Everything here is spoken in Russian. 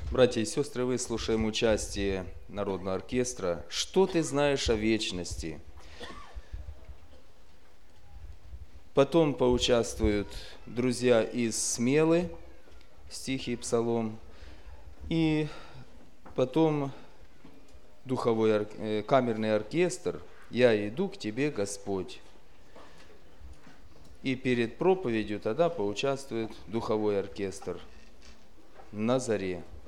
Братья и сестры, выслушаем участие Народного оркестра. Что ты знаешь о вечности? Потом поучаствуют друзья из Смелы, стихи и псалом. И потом камерный оркестр «Я иду к тебе, Господь». И перед проповедью тогда поучаствует духовой оркестр «На заре».